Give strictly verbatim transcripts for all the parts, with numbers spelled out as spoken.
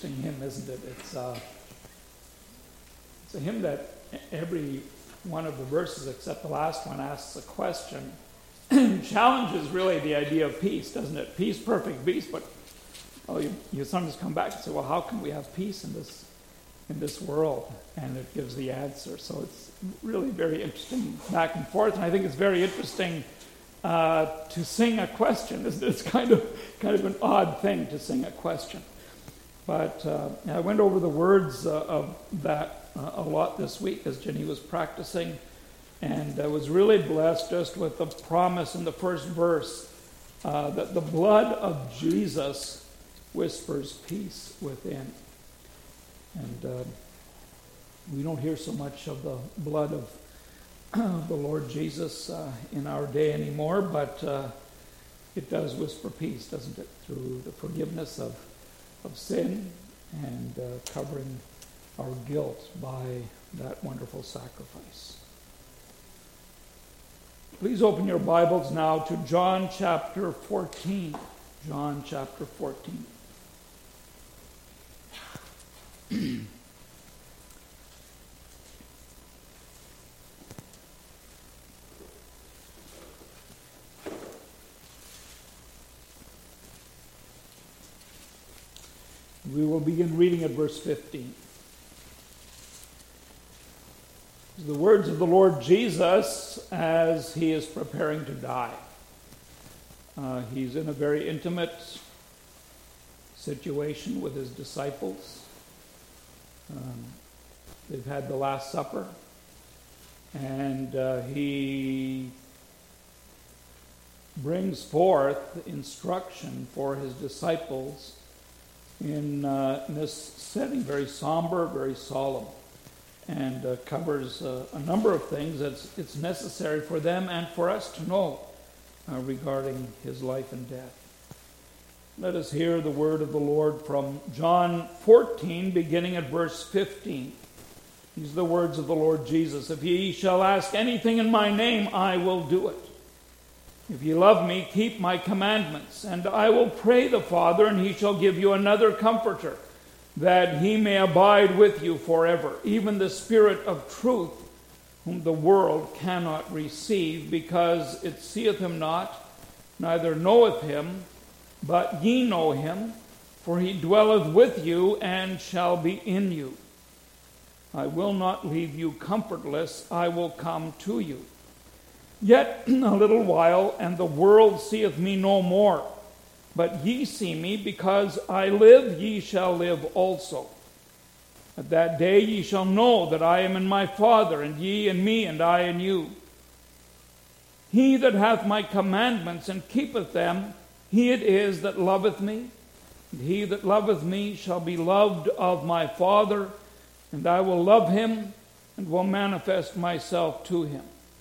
interesting hymn, isn't it? It's, uh, it's a hymn that every one of the verses, except the last one, asks a question. Challenges really the idea of peace, doesn't it? Peace, perfect peace, but oh, you, you sometimes come back and say, well, how can we have peace in this in this world? And it gives the answer. So it's really very interesting back and forth, and I think it's very interesting uh, to sing a question. Isn't it? It's kind of kind of an odd thing to sing a question. But uh, I went over the words uh, of that uh, a lot this week as Jenny was practicing, and I was really blessed just with the promise in the first verse uh, that the blood of Jesus whispers peace within. And uh, we don't hear so much of the blood of the Lord Jesus uh, in our day anymore, but uh, it does whisper peace, doesn't it? Through the forgiveness of, of sin and uh, covering our guilt by that wonderful sacrifice. Please open your Bibles now to John chapter fourteen. John chapter fourteen. We will begin reading at verse fifteen. The words of the Lord Jesus as he is preparing to die. Uh, he's in a very intimate situation with his disciples. Um, they've had the Last Supper, and uh, he brings forth instruction for his disciples in, uh, in this setting, very somber, very solemn, and uh, covers uh, a number of things that it's necessary for them and for us to know uh, regarding his life and death. Let us hear the word of the Lord from John fourteen, beginning at verse fifteen. These are the words of the Lord Jesus. If ye shall ask anything in my name, I will do it. If ye love me, keep my commandments, and I will pray the Father, and he shall give you another comforter, that he may abide with you forever, even the Spirit of truth, whom the world cannot receive, because it seeth him not, neither knoweth him, but ye know him, for he dwelleth with you and shall be in you. I will not leave you comfortless, I will come to you. Yet a little while, and the world seeth me no more. But ye see me, because I live, ye shall live also. At that day ye shall know that I am in my Father, and ye in me, and I in you. He that hath my commandments and keepeth them, he it is that loveth me. And he that loveth me shall be loved of my Father, and I will love him, and will manifest myself to him.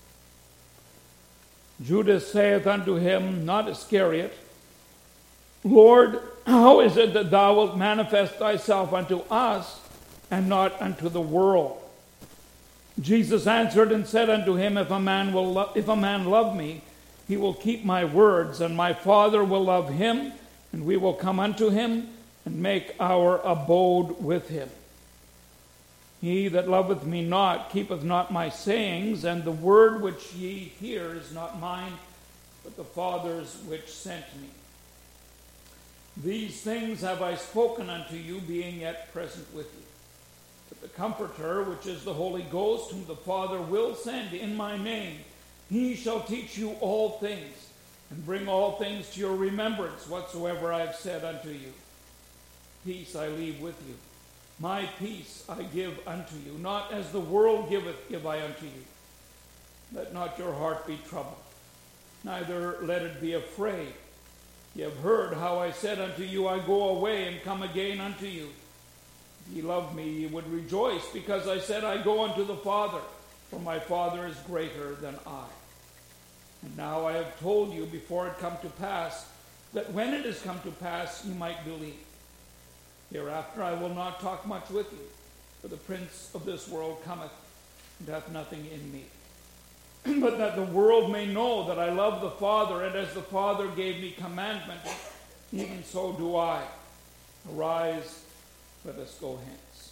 Judas saith unto him, not Iscariot, Lord, how is it that thou wilt manifest thyself unto us, and not unto the world? Jesus answered and said unto him, If a man will lo- if a man love me, he will keep my words, and my Father will love him, and we will come unto him, and make our abode with him. He that loveth me not keepeth not my sayings, and the word which ye hear is not mine, but the Father's which sent me. These things have I spoken unto you, being yet present with you. But the Comforter, which is the Holy Ghost, whom the Father will send in my name, he shall teach you all things, and bring all things to your remembrance, whatsoever I have said unto you. Peace I leave with you. My peace I give unto you. Not as the world giveth, give I unto you. Let not your heart be troubled, neither let it be afraid. Ye have heard how I said unto you, I go away and come again unto you. If ye loved me, ye would rejoice, because I said, I go unto the Father, for my Father is greater than I. And now I have told you before it come to pass, that when it is come to pass, you might believe. Hereafter I will not talk much with you, for the prince of this world cometh, and hath nothing in me. But that the world may know that I love the Father, and as the Father gave me commandment, even so do I. Arise, let us go hence.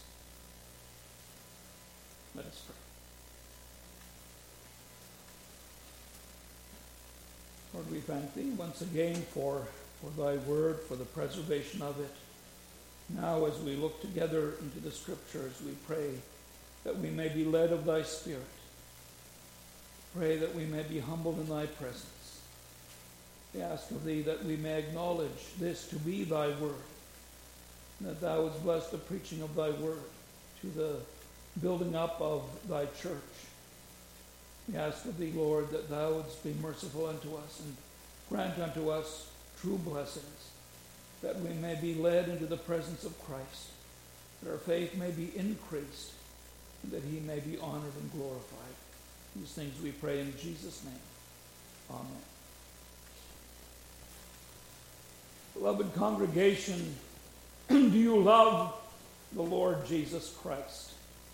Let us pray. Lord, we thank Thee once again for, for Thy word, for the preservation of it. Now, as we look together into the Scriptures, we pray that we may be led of Thy Spirit. Pray that we may be humbled in Thy presence. We ask of Thee that we may acknowledge this to be Thy word, and that Thou wouldst bless the preaching of Thy word to the building up of Thy church. We ask of Thee, Lord, that Thou wouldst be merciful unto us and grant unto us true blessings, that we may be led into the presence of Christ, that our faith may be increased, and that He may be honored and glorified. These things we pray in Jesus' name. Amen. Beloved congregation, do you love the Lord Jesus Christ?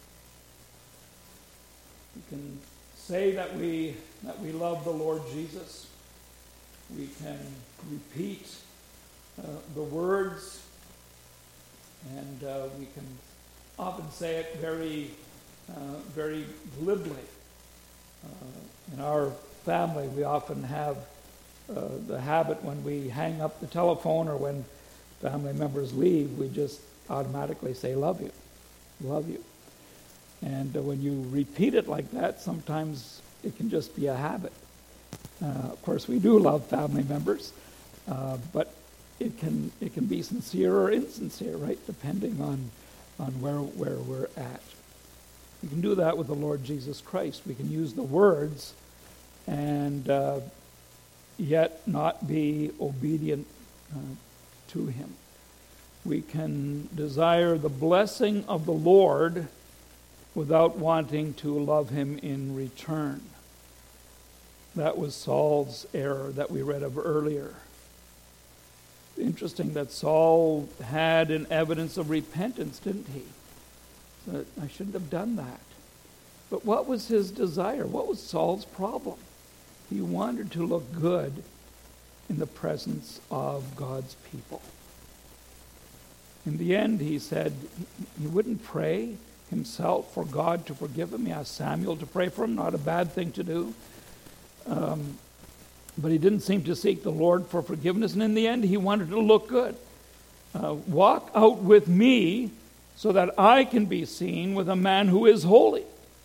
We can say that we that we love the Lord Jesus. We can repeat uh, the words, and uh, we can often say it very, uh, very glibly. Uh, in our family, we often have uh, the habit when we hang up the telephone or when family members leave, we just automatically say, "Love you, love you." And uh, when you repeat it like that, sometimes it can just be a habit. Uh, of course, we do love family members, uh, but it can it can be sincere or insincere, right? Depending on on where where we're at. We can do that with the Lord Jesus Christ. We can use the words and uh, yet not be obedient uh, to Him. We can desire the blessing of the Lord without wanting to love Him in return. That was Saul's error that we read of earlier. Interesting that Saul had an evidence of repentance, didn't he? That I shouldn't have done that. But what was his desire? What was Saul's problem? He wanted to look good in the presence of God's people. In the end, he said he wouldn't pray himself for God to forgive him. He asked Samuel to pray for him, not a bad thing to do. Um, but he didn't seem to seek the Lord for forgiveness. And in the end, he wanted to look good. Uh, walk out with me so that I can be seen with a man who is holy.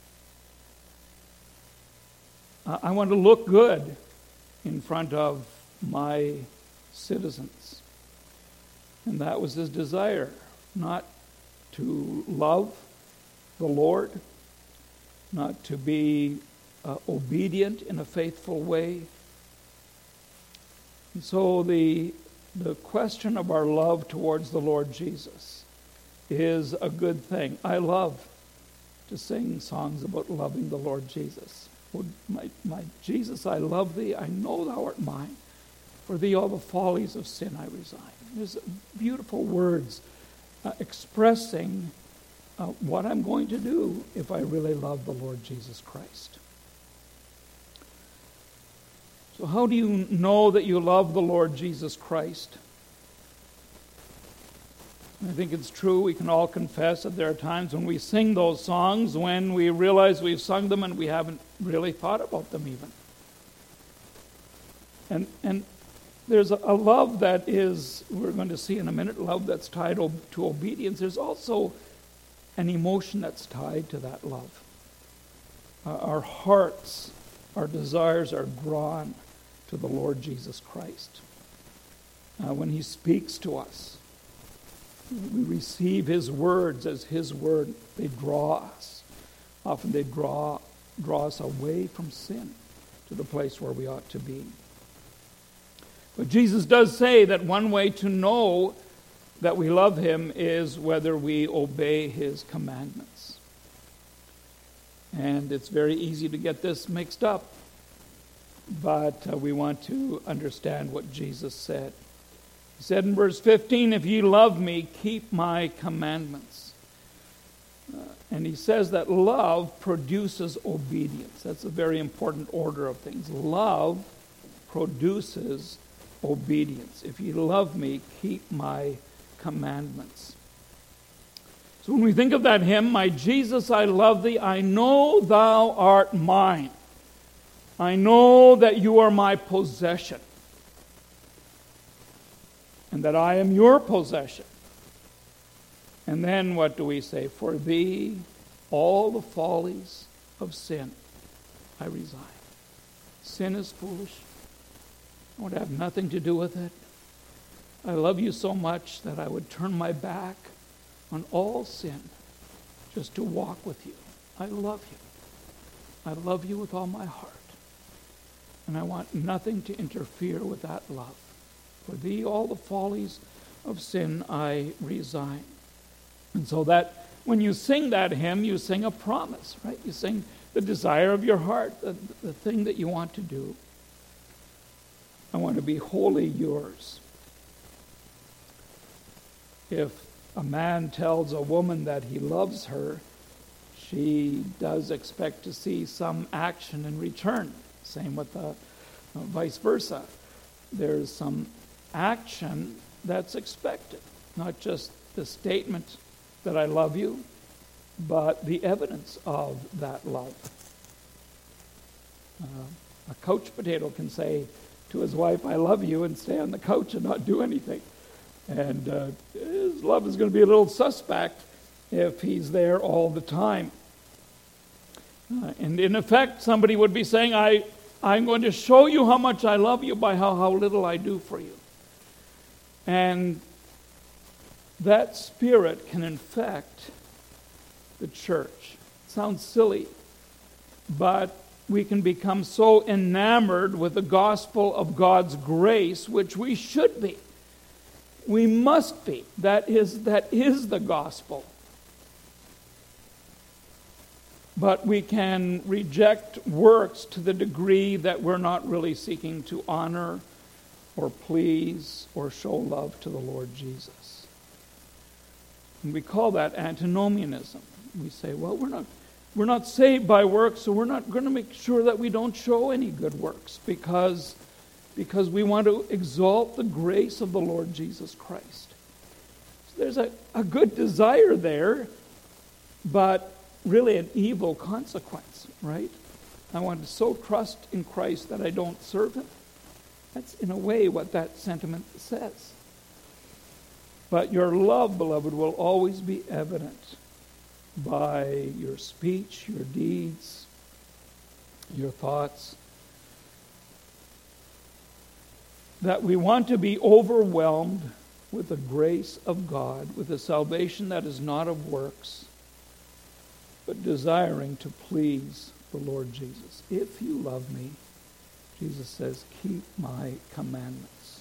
Uh, I want to look good in front of my citizens. And that was his desire, not to love the Lord, not to be uh, obedient in a faithful way. And so the, the question of our love towards the Lord Jesus is a good thing. I love to sing songs about loving the Lord Jesus. Oh, my, my Jesus, I love thee. I know thou art mine. For thee all the follies of sin I resign. There's beautiful words uh, expressing uh, what I'm going to do if I really love the Lord Jesus Christ. So how do you know that you love the Lord Jesus Christ? I think it's true. We can all confess that there are times when we sing those songs when we realize we've sung them and we haven't really thought about them even. And and there's a, a love that is, we're going to see in a minute, love that's tied to obedience. There's also an emotion that's tied to that love. Uh, our hearts, our desires are drawn to the Lord Jesus Christ. Uh, when He speaks to us, we receive His words as His word. They draw us. Often they draw, draw us away from sin to the place where we ought to be. But Jesus does say that one way to know that we love Him is whether we obey His commandments. And it's very easy to get this mixed up, but uh, we want to understand what Jesus said. He said in verse fifteen, "If ye love me, keep my commandments." Uh, and he says that love produces obedience. That's a very important order of things. Love produces obedience. If ye love me, keep my commandments. So when we think of that hymn, my Jesus, I love thee, I know thou art mine. I know that you are my possession, and that I am your possession. And then what do we say? For thee, all the follies of sin I resign. Sin is foolish. I would have nothing to do with it. I love you so much that I would turn my back on all sin just to walk with you. I love you. I love you with all my heart. And I want nothing to interfere with that love. For thee all the follies of sin I resign. And so that when you sing that hymn, you sing a promise, right? You sing the desire of your heart, the, the thing that you want to do. I want to be wholly yours. If a man tells a woman that he loves her, she does expect to see some action in return. Same with the uh, vice versa. There's some action that's expected, not just the statement that I love you, but the evidence of that love. Uh, a couch potato can say to his wife, I love you, and stay on the couch and not do anything. And uh, his love is going to be a little suspect if he's there all the time. Uh, and in effect, somebody would be saying, I, I'm going to show you how much I love you by how, how little I do for you. And that spirit can infect the church. It sounds silly, but we can become so enamored with the gospel of God's grace, which we should be. We must be. That is, that is the gospel. But we can reject works to the degree that we're not really seeking to honor or please or show love to the Lord Jesus. And we call that antinomianism. We say, well, we're not we're not saved by works, so we're not going to make sure that we don't show any good works because, because we want to exalt the grace of the Lord Jesus Christ. So there's a, a good desire there, but really an evil consequence, right? I want to so trust in Christ that I don't serve him. That's in a way what that sentiment says. But your love, beloved, will always be evident by your speech, your deeds, your thoughts. That we want to be overwhelmed with the grace of God, with a salvation that is not of works, but desiring to please the Lord Jesus. If you love me, Jesus says, keep my commandments.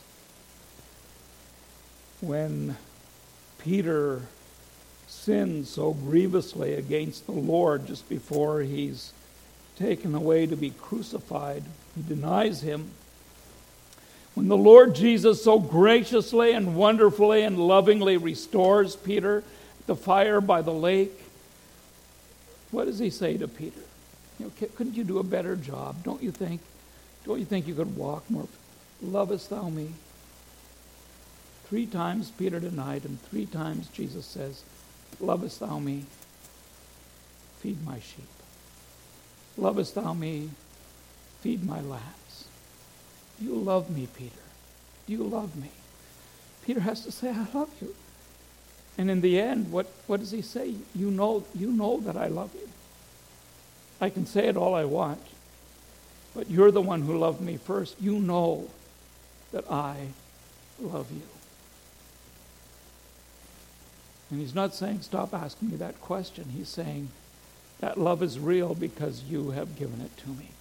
When Peter sins so grievously against the Lord just before he's taken away to be crucified, he denies him. When the Lord Jesus so graciously and wonderfully and lovingly restores Peter at the fire by the lake, what does he say to Peter? You know, couldn't you do a better job? Don't you think? Don't you think you could walk more? Lovest thou me? Three times Peter denied him. Three times Jesus says, lovest thou me? Feed my sheep. Lovest thou me? Feed my lambs. Do you love me, Peter? Do you love me? Peter has to say, I love you. And in the end, what, what does he say? You know, you know that I love you. I can say it all I want, but you're the one who loved me first. You know that I love you. And he's not saying, stop asking me that question. He's saying, that love is real because you have given it to me.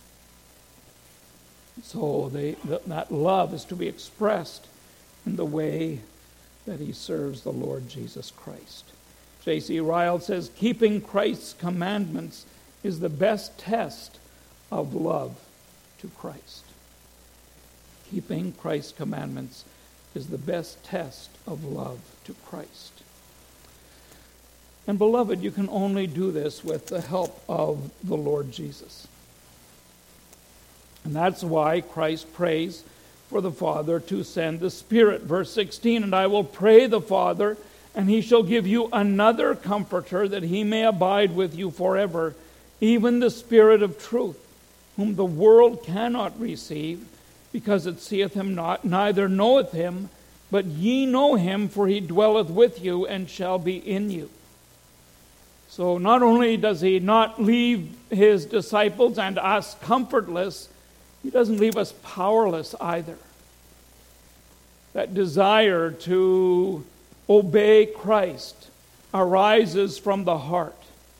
So they, th- that love is to be expressed in the way that he serves the Lord Jesus Christ. J C Ryle says, keeping Christ's commandments is the best test of love to Christ. Keeping Christ's commandments is the best test of love to Christ. And beloved, you can only do this with the help of the Lord Jesus. And that's why Christ prays for the Father to send the Spirit. Verse sixteen, and I will pray the Father, And he shall give you another Comforter, that he may abide with you forever, even the Spirit of truth, whom the world cannot receive, because it seeth him not, neither knoweth him, but ye know him, for he dwelleth with you and shall be in you. So not only does he not leave his disciples and us comfortless, he doesn't leave us powerless either. That desire to obey Christ arises from the heart.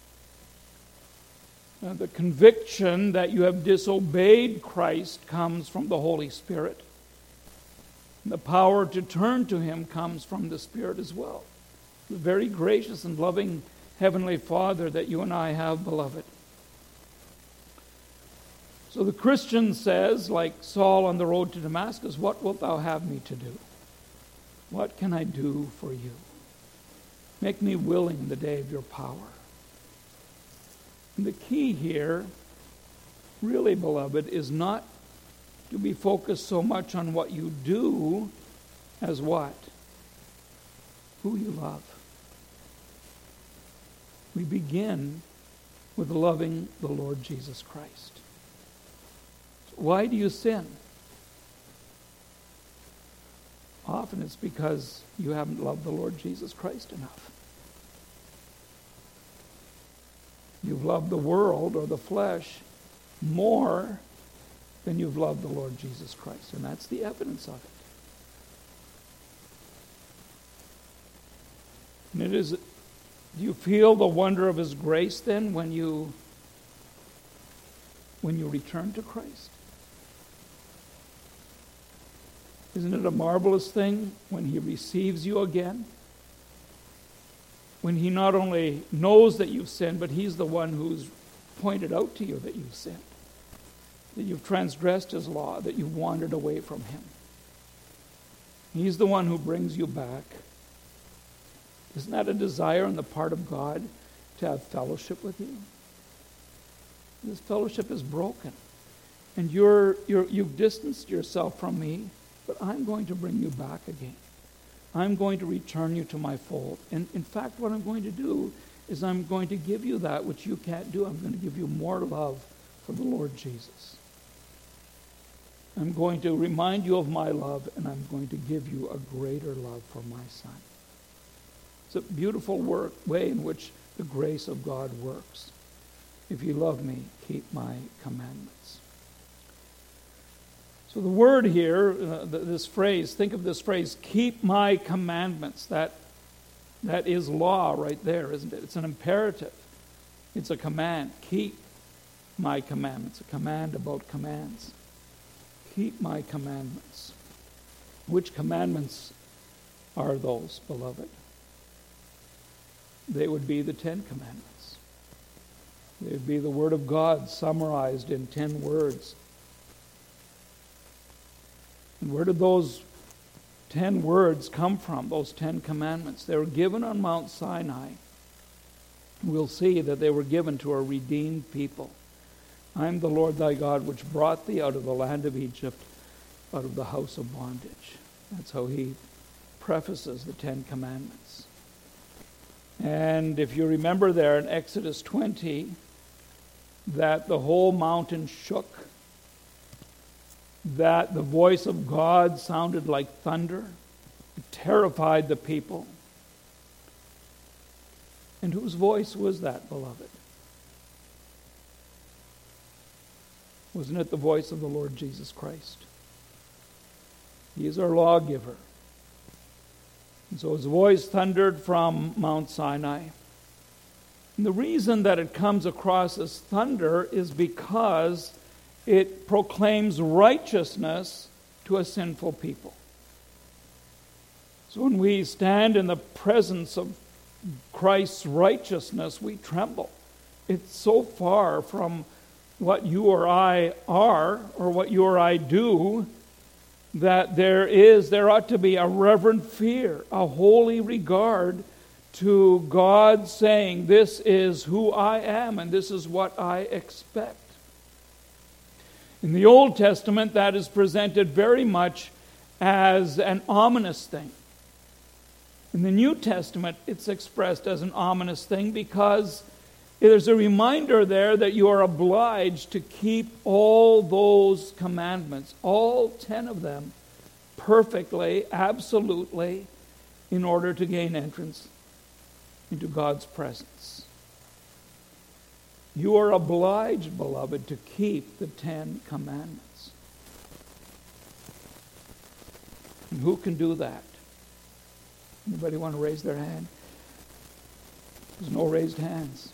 Uh, the conviction that you have disobeyed Christ comes from the Holy Spirit. The power to turn to him comes from the Spirit as well. The very gracious and loving Heavenly Father that you and I have, beloved. So the Christian says, like Saul on the road to Damascus, what wilt thou have me to do? What can I do for you? Make me willing in the day of your power. And the key here, really, beloved, is not to be focused so much on what you do as what? Who you love. We begin with loving the Lord Jesus Christ. Why do you sin? Often it's because you haven't loved the Lord Jesus Christ enough. You've loved the world or the flesh more than you've loved the Lord Jesus Christ. And that's the evidence of it. And it is, do you feel the wonder of his grace then when you when you return to Christ? Isn't it a marvelous thing when he receives you again? When he not only knows that you've sinned, but he's the one who's pointed out to you that you've sinned, that you've transgressed his law, that you've wandered away from him. He's the one who brings you back. Isn't that a desire on the part of God to have fellowship with you? This fellowship is broken, and you're, you're, you've distanced yourself from me, but I'm going to bring you back again. I'm going to return you to my fold. And in fact, what I'm going to do is I'm going to give you that which you can't do. I'm going to give you more love for the Lord Jesus. I'm going to remind you of my love, and I'm going to give you a greater love for my Son. It's a beautiful work, way in which the grace of God works. If you love me, keep my commandments. So the word here, uh, this phrase, think of this phrase, keep my commandments. That, that is law right there, isn't it? It's an imperative. It's a command. Keep my commandments. A command about commands. Keep my commandments. Which commandments are those, beloved? They would be the Ten Commandments. They would be the Word of God summarized in ten words. And where did those ten words come from, those Ten Commandments? They were given on Mount Sinai. We'll see that they were given to a redeemed people. I am the Lord thy God, which brought thee out of the land of Egypt, out of the house of bondage. That's how he prefaces the Ten Commandments. And if you remember there in Exodus twenty, that the whole mountain shook, that the voice of God sounded like thunder. It terrified the people. And whose voice was that, beloved? Wasn't it the voice of the Lord Jesus Christ? He is our lawgiver. And so his voice thundered from Mount Sinai. And the reason that it comes across as thunder is because it proclaims righteousness to a sinful people. So when we stand in the presence of Christ's righteousness, we tremble. It's so far from what you or I are or what you or I do that there is, there ought to be a reverent fear, a holy regard to God saying, this is who I am and this is what I expect. In the Old Testament, that is presented very much as an ominous thing. In the New Testament, it's expressed as an ominous thing because there's a reminder there that you are obliged to keep all those commandments, all ten of them, perfectly, absolutely, in order to gain entrance into God's presence. You are obliged, beloved, to keep the Ten Commandments. And who can do that? Anybody want to raise their hand? There's no raised hands.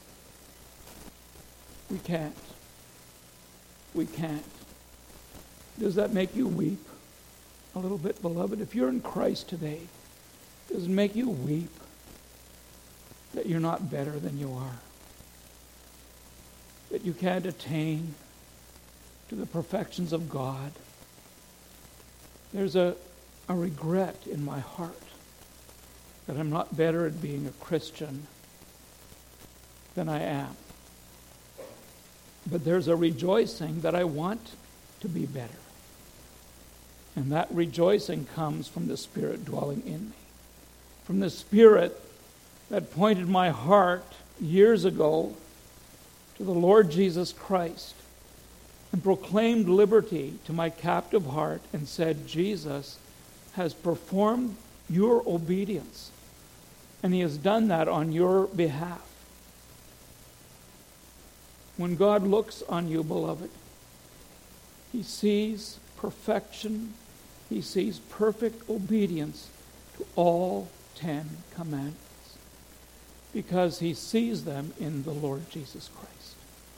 We can't. We can't. Does that make you weep a little bit, beloved? If you're in Christ today, does it make you weep that you're not better than you are? That you can't attain to the perfections of God? There's a, a regret in my heart that I'm not better at being a Christian than I am. But there's a rejoicing that I want to be better. And that rejoicing comes from the Spirit dwelling in me. From the Spirit that pointed my heart years ago to the Lord Jesus Christ and proclaimed liberty to my captive heart and said, Jesus has performed your obedience, and he has done that on your behalf. When God looks on you, beloved, he sees perfection. He sees perfect obedience to all ten commandments because he sees them in the Lord Jesus Christ.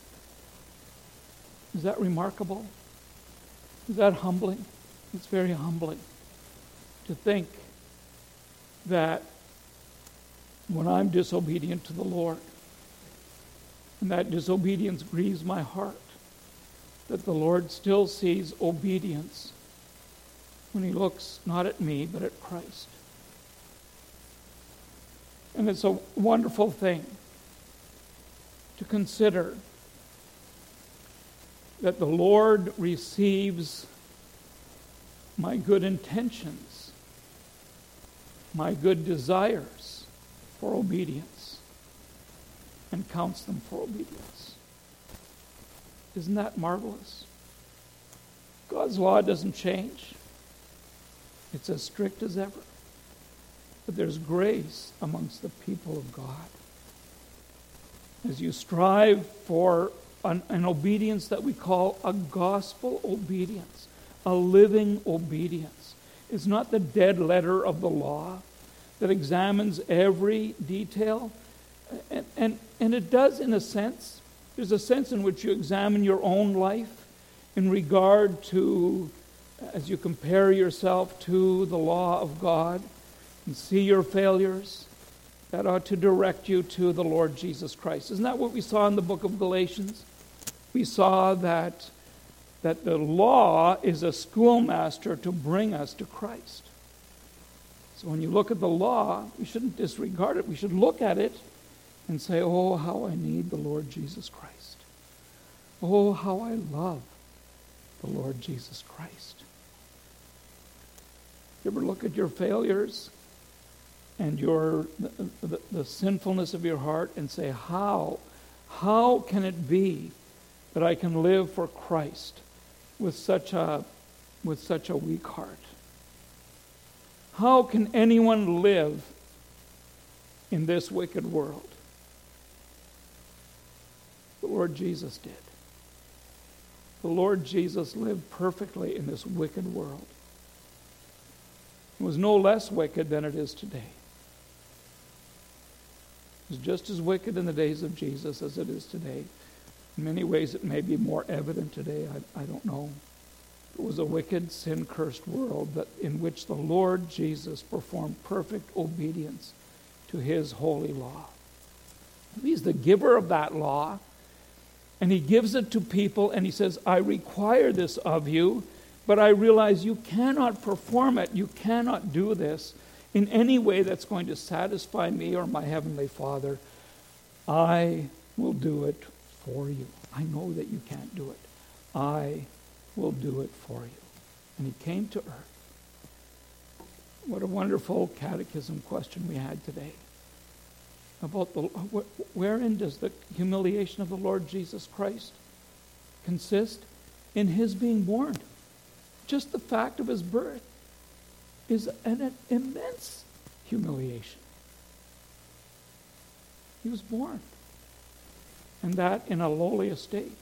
Is that remarkable? Is that humbling? It's very humbling to think that when I'm disobedient to the Lord, and that disobedience grieves my heart, that the Lord still sees obedience when he looks not at me, but at Christ. And it's a wonderful thing to consider that the Lord receives my good intentions, my good desires for obedience, and counts them for obedience. Isn't that marvelous? God's law doesn't change. It's as strict as ever. But there's grace amongst the people of God. As you strive for an, an obedience that we call a gospel obedience, a living obedience. It's not the dead letter of the law that examines every detail. And, and, and it does, in a sense. There's a sense in which you examine your own life in regard to, as you compare yourself to the law of God and see your failures. That ought to direct you to the Lord Jesus Christ. Isn't that what we saw in the book of Galatians? We saw that, that the law is a schoolmaster to bring us to Christ. So when you look at the law, we shouldn't disregard it. We should look at it and say, oh, how I need the Lord Jesus Christ. Oh, how I love the Lord Jesus Christ. You ever look at your failures and your the, the, the sinfulness of your heart and say, how, how can it be that I can live for Christ with such a, with such a weak heart? How can anyone live in this wicked world? The Lord Jesus did. The Lord Jesus lived perfectly in this wicked world. It was no less wicked than it is today. It was just as wicked in the days of Jesus as it is today. In many ways it may be more evident today, I, I don't know. It was a wicked, sin-cursed world that in which the Lord Jesus performed perfect obedience to his holy law. He's the giver of that law, and he gives it to people, and he says, I require this of you, but I realize you cannot perform it. You cannot do this in any way that's going to satisfy me or my heavenly Father. I will do it for you. I know that you can't do it. I will do it for you. And he came to earth. What a wonderful catechism question we had today. About the, wherein does the humiliation of the Lord Jesus Christ consist? In his being born. Just the fact of his birth is an immense humiliation. He was born, and that in a lowly estate.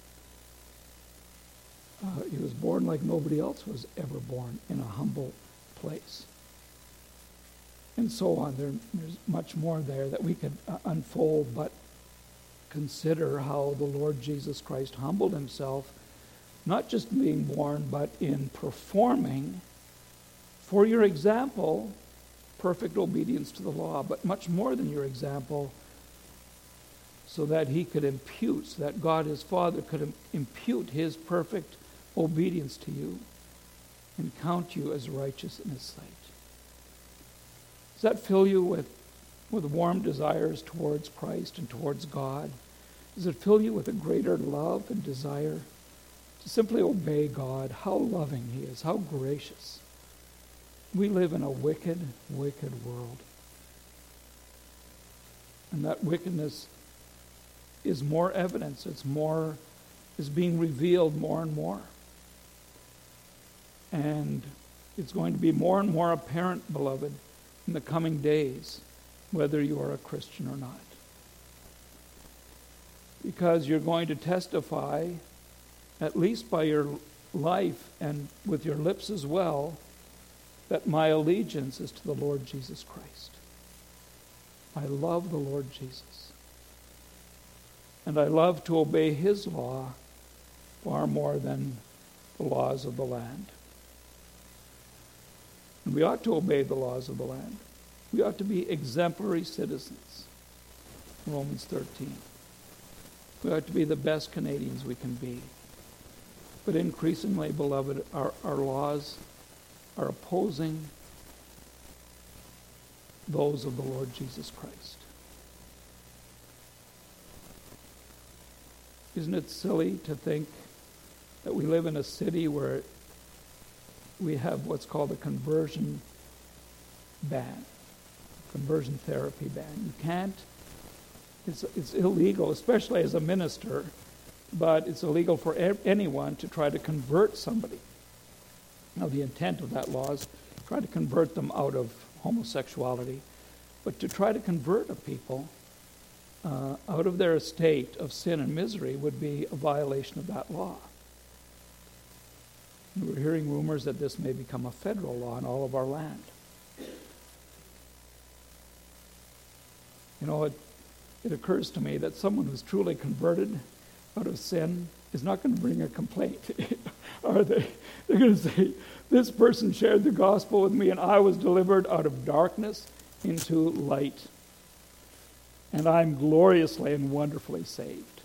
Uh, he was born like nobody else was ever born, in a humble place. And so on. There, there's much more there that we could uh, unfold, but consider how the Lord Jesus Christ humbled himself, not just being born, but in performing, for your example, perfect obedience to the law, but much more than your example, so that he could impute, so that God his Father could im- impute his perfect obedience to you and count you as righteous in his sight. Does that fill you with, with warm desires towards Christ and towards God? Does it fill you with a greater love and desire to simply obey God? How loving he is, how gracious. We live in a wicked, wicked world. And that wickedness is more evidence, it's more, is being revealed more and more. And it's going to be more and more apparent, beloved, in the coming days, whether you are a Christian or not. Because you're going to testify, at least by your life and with your lips as well, that my allegiance is to the Lord Jesus Christ. I love the Lord Jesus. And I love to obey his law far more than the laws of the land. And we ought to obey the laws of the land. We ought to be exemplary citizens. Romans thirteen. We ought to be the best Canadians we can be. But increasingly, beloved, our, our laws are opposing those of the Lord Jesus Christ. Isn't it silly to think that we live in a city where we have what's called a conversion ban, conversion therapy ban? You can't, it's, it's illegal, especially as a minister, but it's illegal for e- anyone to try to convert somebody. Now, the intent of that law is to try to convert them out of homosexuality, but to try to convert a people uh, out of their estate of sin and misery would be a violation of that law. We're hearing rumors that this may become a federal law in all of our land. You know, it, it occurs to me that someone who's truly converted out of sin is not going to bring a complaint, are they? They're going to say, this person shared the gospel with me and I was delivered out of darkness into light. And I'm gloriously and wonderfully saved.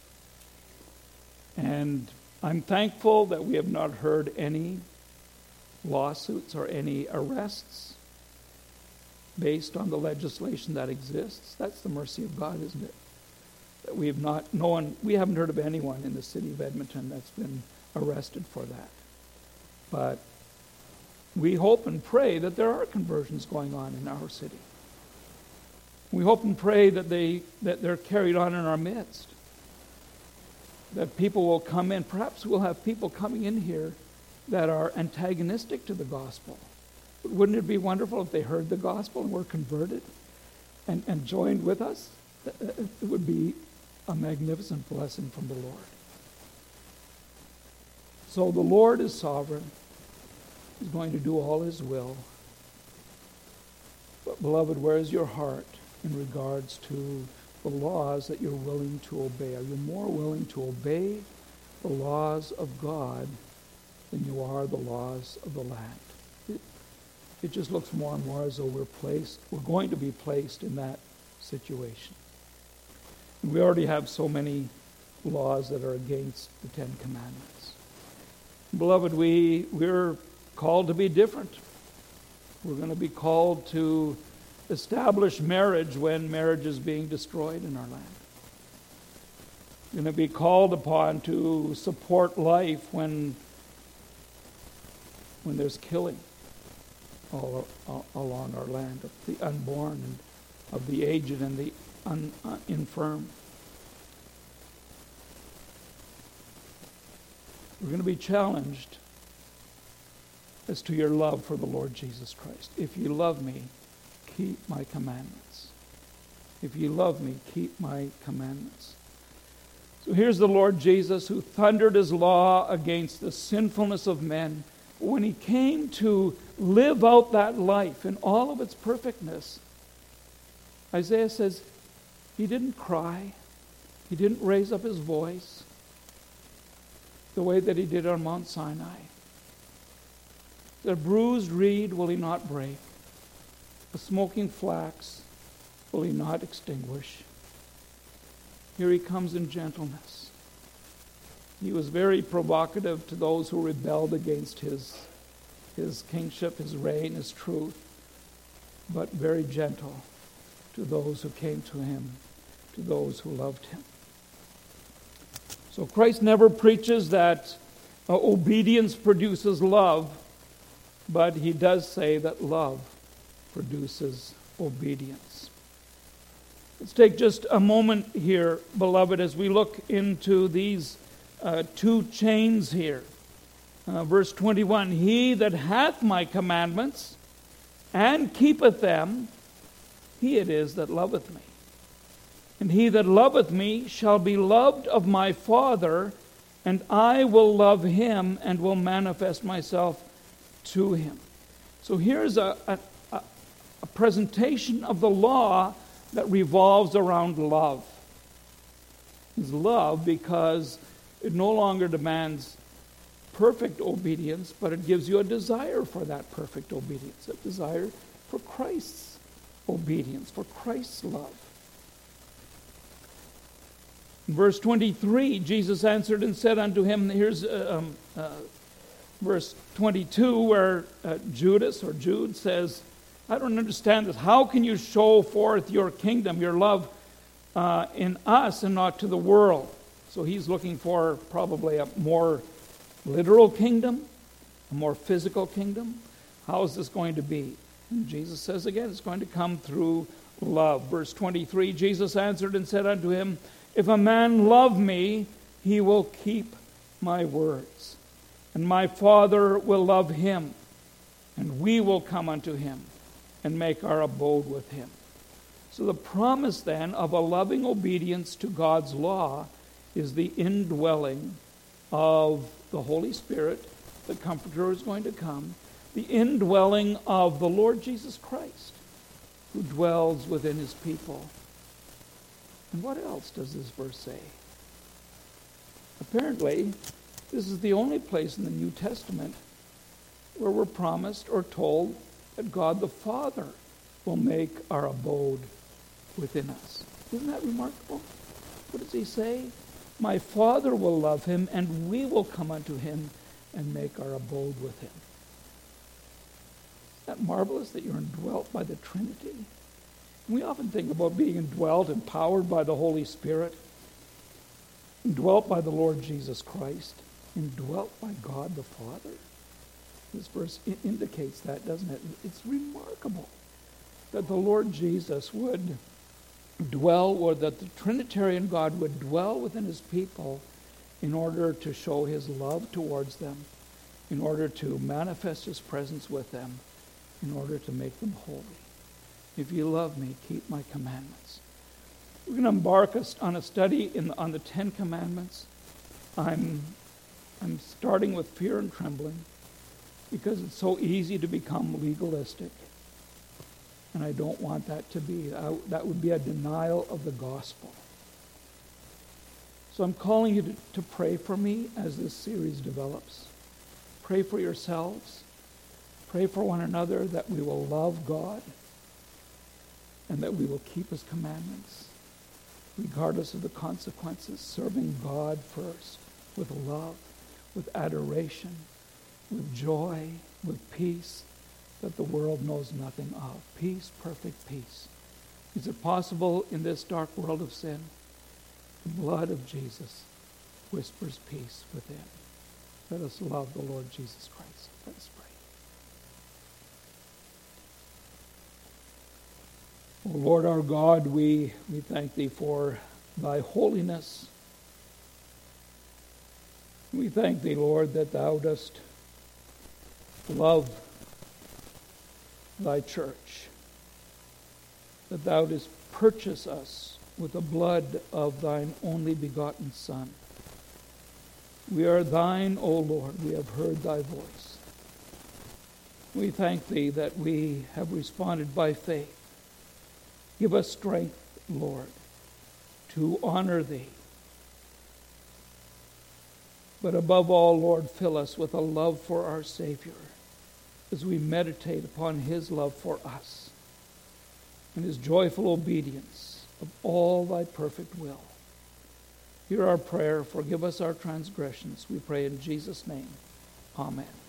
And I'm thankful that we have not heard any lawsuits or any arrests based on the legislation that exists. That's the mercy of God, isn't it? That we have not, no one, we haven't heard of anyone in the city of Edmonton that's been arrested for that. But we hope and pray that there are conversions going on in our city. We hope and pray that they that they're carried on in our midst. That people will come in. Perhaps we'll have people coming in here that are antagonistic to the gospel. But wouldn't it be wonderful if they heard the gospel and were converted and, and joined with us? It would be a magnificent blessing from the Lord. So the Lord is sovereign. He's going to do all his will. But beloved, where is your heart in regards to the laws that you're willing to obey? Are you more willing to obey the laws of God than you are the laws of the land? It, it just looks more and more as though we're placed, we're going to be placed in that situation. And we already have so many laws that are against the Ten Commandments. Beloved, we, we're called to be different. We're going to be called to establish marriage when marriage is being destroyed in our land. We're going to be called upon to support life when, when there's killing. all, all along our land, of the unborn and of the aged and the un, uh, infirm. We're going to be challenged as to your love for the Lord Jesus Christ. If you love me, keep my commandments. If you love me, keep my commandments. So here's the Lord Jesus who thundered his law against the sinfulness of men. When he came to live out that life in all of its perfectness, Isaiah says he didn't cry. He didn't raise up his voice the way that he did on Mount Sinai. The bruised reed will he not break. A smoking flax will he not extinguish. Here he comes in gentleness. He was very provocative to those who rebelled against his, his kingship, his reign, his truth, but very gentle to those who came to him, to those who loved him. So Christ never preaches that uh, obedience produces love, but he does say that love produces obedience. Let's take just a moment here, beloved, as we look into these uh, two chains here. Uh, verse twenty-one, he that hath my commandments and keepeth them, he it is that loveth me. And he that loveth me shall be loved of my Father, and I will love him and will manifest myself to him. So here's a, a, a presentation of the law that revolves around love. It's love because it no longer demands perfect obedience, but it gives you a desire for that perfect obedience, a desire for Christ's obedience, for Christ's love. In verse twenty-three, Jesus answered and said unto him, here's uh, um, uh, verse twenty-two, where uh, Judas or Jude says, I don't understand this. How can you show forth your kingdom, your love uh, in us and not to the world? So he's looking for probably a more literal kingdom, a more physical kingdom. How is this going to be? And Jesus says again, it's going to come through love. Verse twenty-three, Jesus answered and said unto him, if a man love me, he will keep my words. And my Father will love him, and we will come unto him and make our abode with him. So the promise then of a loving obedience to God's law is the indwelling of the Holy Spirit. The Comforter is going to come. The indwelling of the Lord Jesus Christ, who dwells within his people. And what else does this verse say? Apparently, this is the only place in the New Testament where we're promised or told that God the Father will make our abode within us. Isn't that remarkable? What does he say? My Father will love him, and we will come unto him and make our abode with him. Isn't that marvelous that you're indwelt by the Trinity? We often think about being indwelt, empowered by the Holy Spirit, indwelt by the Lord Jesus Christ, indwelt by God the Father. This verse indicates that, doesn't it? It's remarkable that the Lord Jesus would dwell, or that the Trinitarian God would dwell within his people in order to show his love towards them, in order to manifest his presence with them, in order to make them holy. If you love me, keep my commandments. We're going to embark us on a study in, on the Ten Commandments. I'm, I'm starting with fear and trembling because it's so easy to become legalistic. And I don't want that to be. I, that would be a denial of the gospel. So I'm calling you to, to pray for me as this series develops. Pray for yourselves. Pray for one another that we will love God and that we will keep his commandments, regardless of the consequences, serving God first with love, with adoration, with joy, with peace that the world knows nothing of. Peace, perfect peace. Is it possible in this dark world of sin? The blood of Jesus whispers peace within. Let us love the Lord Jesus Christ. Let us pray. O Lord our God, we, we thank thee for thy holiness. We thank thee, Lord, that thou dost love thy church, that thou dost purchase us with the blood of thine only begotten Son. We are thine, O Lord. We have heard thy voice. We thank thee that we have responded by faith. Give us strength, Lord, to honor thee. But above all, Lord, fill us with a love for our Savior as we meditate upon his love for us and his joyful obedience of all thy perfect will. Hear our prayer. Forgive us our transgressions. We pray in Jesus' name. Amen.